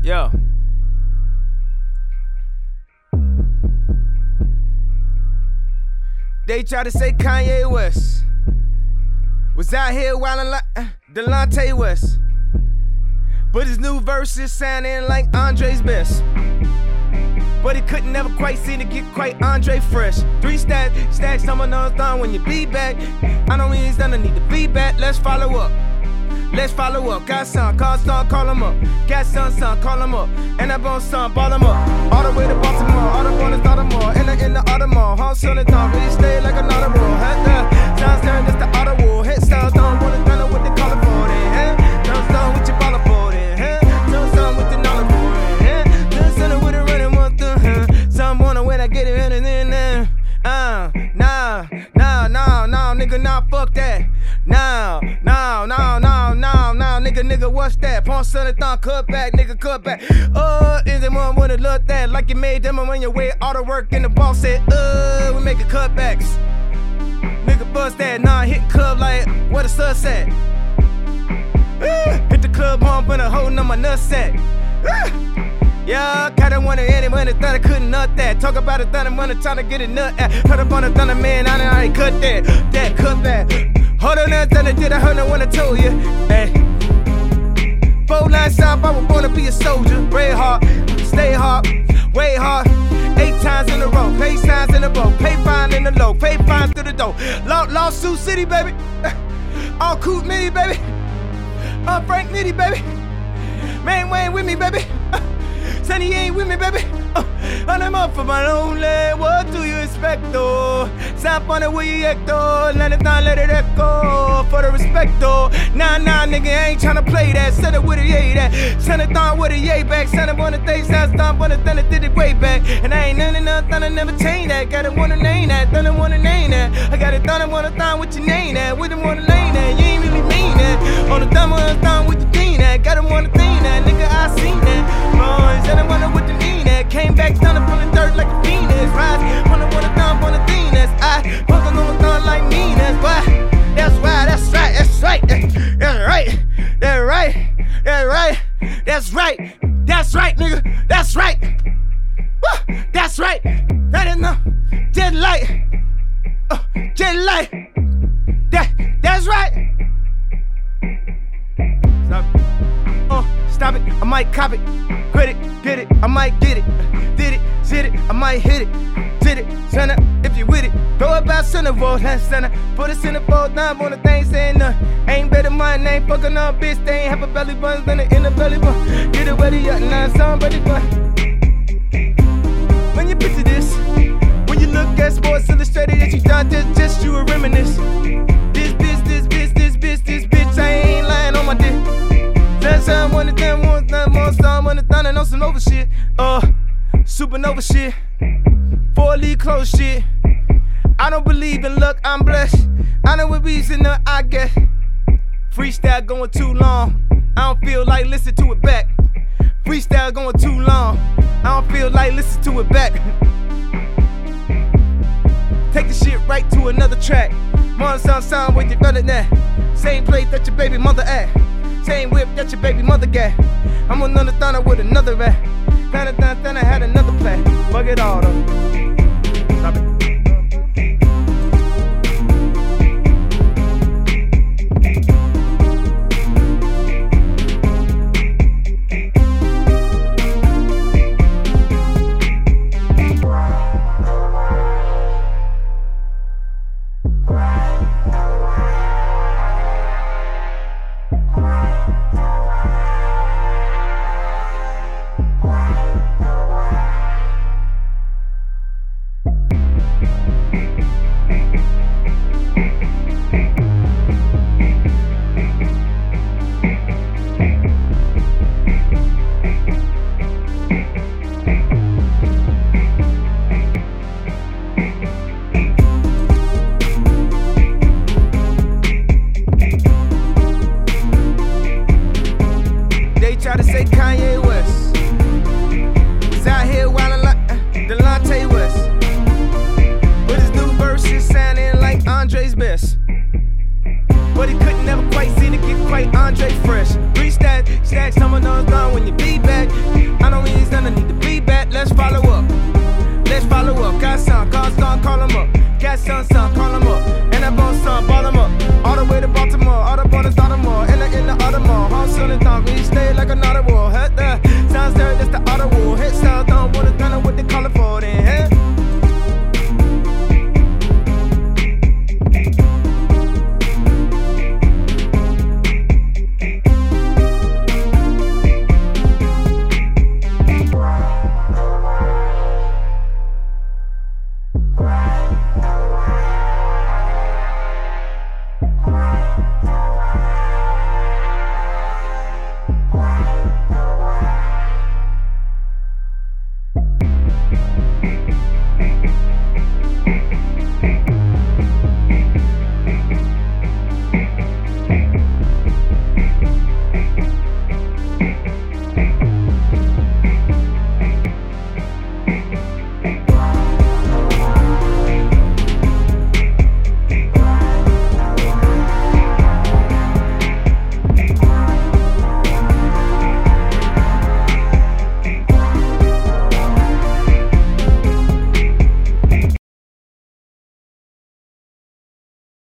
Yo. They try to say Kanye West was out here wildin' like Delonte West, but his new verses sounding like Andre's best. But he couldn't never quite seem to get quite Andre fresh. 3 stacks, someone knows done when you be back. I know he's done, I need the feedback. Let's follow up. Got son, call son, call him up. Got son, call him up. And that bone son, ball him up. All the way to Baltimore, all the bonus, Baltimore. In the Audemars, home son and Tom, really stay like an audible. Sounds turn, it's the audible. Hit sounds don't wanna know what they call it for then. Sounds done with your baller for then. Sounds with the dollar for then. Sounds with a running one through. Some wanna when I get it in and then. Nah, nigga, nah, fuck that. Nah, nigga, what's that? Pawn son and thon, cut back. Is it one wanna look that? Like you made them when you weigh all the work and the boss said, we making cutbacks. Nigga, bust that, nah, hit club like, where the sun at? Hit the club bump and a hole on my nutsack. Yeah, kinda wanna anyone that thought I couldn't nut that. Talk about a thunder, wanna tryna get a nut at. Heard up on a thunder, man, I ain't cut that. That cut back. Hold on, that thunder, did I heard no one I told you? Hey. 4 lines south, I was born to be a soldier. Ray hard, stay hard, way hard. 8 times in a row, pay signs in a row, pay fine in the low, pay fines through the door. Lawsuit City, baby. All Coot Mitty, baby. Frank Nitty, baby. Man, Wayne with me, baby. Sonny ain't with me, baby. I'm up for my lonely. What do you expect, though? Stop on it where you act, though. Let it down, let it echo. For the respect, though. Nah, nigga, I ain't tryna play that. Send it with a yay that. Send it down with a yay back. Send it on the thing, sounds done, but then it did it way back. And I ain't nothing, I never change that. Got it, wanna name that. Done it, wanna name that. I got it done, I wanna thon with your name that. With them, wanna lane that. You ain't really mean that. On the thumb, I thon with your thing that. Got him, wanna thing that. Nigga, I seen that. Said I wanna with the knee that. Came back, done it from the dirt like a phoenix. Rise, wanna thumb, wanna thing that's. I put on the thumb like me, that's why. That's right, that's right. That's right, nigga. That's right. Woo, that's right. That is no jet light. That's right. Stop it. I might cop it. Quit it, get it. I might get it. Did it, sit it. I might hit it. Did it, send it. If you with it, throw it back center, vote that center. Put us in the fold down on the thing saying nothing. Ain't better mine, ain't fucking up, bitch. They ain't have a belly button than it in the belly button. Get it ready up, now somebody but. When you picture this, when you look at Sports Illustrated, that you thought just you a reminisce. This bitch, I ain't lying on my dick. That's how I wanted them, one thunder, on some over shit. Supernova shit. 4-leaf close shit. I don't believe in luck, I'm blessed. I know what reason I get. Freestyle going too long. I don't feel like listen to it back. Freestyle going too long. I don't feel like listen to it back. Take the shit right to another track. More sound with your brother that. Same place that your baby mother at. Same whip that your baby mother got. I'm another thunder with another rap. Thunder had another play. Fuck it all though. Stop it. Try to say Kanye West was out here wildin' like Delonte West, but his new verses sounding like Andre's best. but he couldn't never quite see to get quite Andre fresh. Three stacks, someone knows done when you be back. I don't need none, I need to be back. Let's follow up. Got some, call him up. Got some, call him up. And that bone son, ball him up. All the way to Baltimore, all the bonus, Baltimore. In the Audemars, home soon and thumb. We stay like a